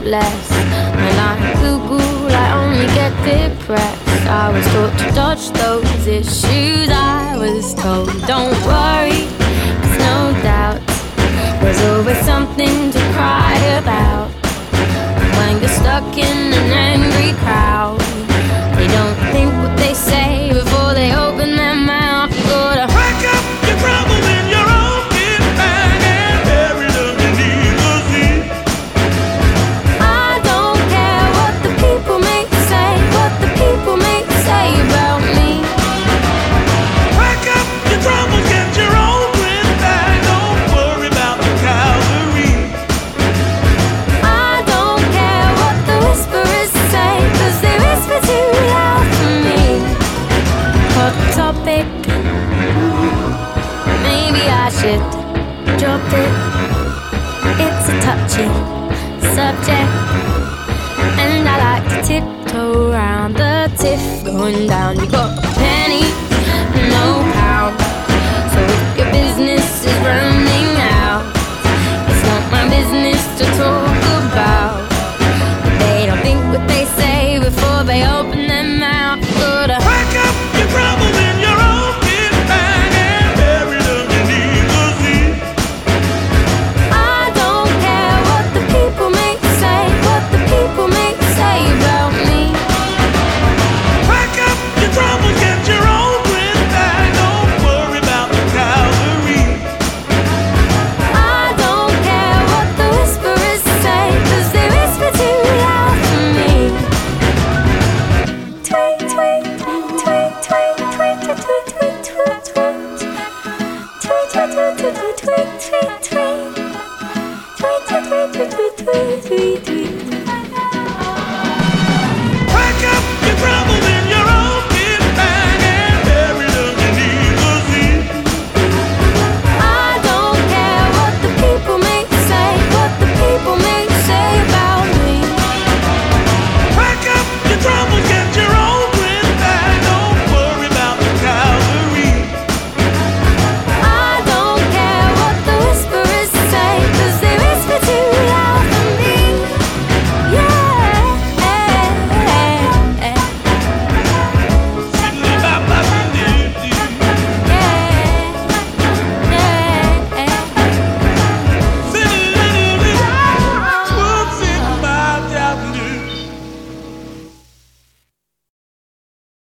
less. When I'm Google, I only get depressed. I was taught to dodge those issues. I was told, don't worry, there's no doubt. There's always something to cry about. When you're stuck in an angry crowd, they don't think what they say before they open their mouth. You gotta pack up your troubles in your own kit bag and bury them beneath the sea. I don't care what the people may say, what the people may say about me. Pack up your troubles, get your own twin bag. Don't worry about the Calvary. I don't care what the whisperers say, 'cause they whisper too loud for me. Hot topic, maybe I should drop it. It's a touchy subject, and I like to tiptoe around the tiff going down. You got a penny, no pound. So if your business is running out, it's not my business to talk about. They don't think what they say before they open their mouth. You gotta Pack up your troubles in your own kit bag and bury them beneath the sea. I don't care what the people may say, what the people may say about me. Pack up your troubles, get your own twin bag. Don't worry about the Calvary. I don't care what the whisperers say, 'cause they whisper too loud for me. Tweet, tweet, tweet, tweet, tweet, tweet, tweet, tweet, tweet. Tweet, tweet, tweet, tweet, tweet, tweet, tweet. Tweet, tweet, tweet, tweet, tweet, tweet, tweet.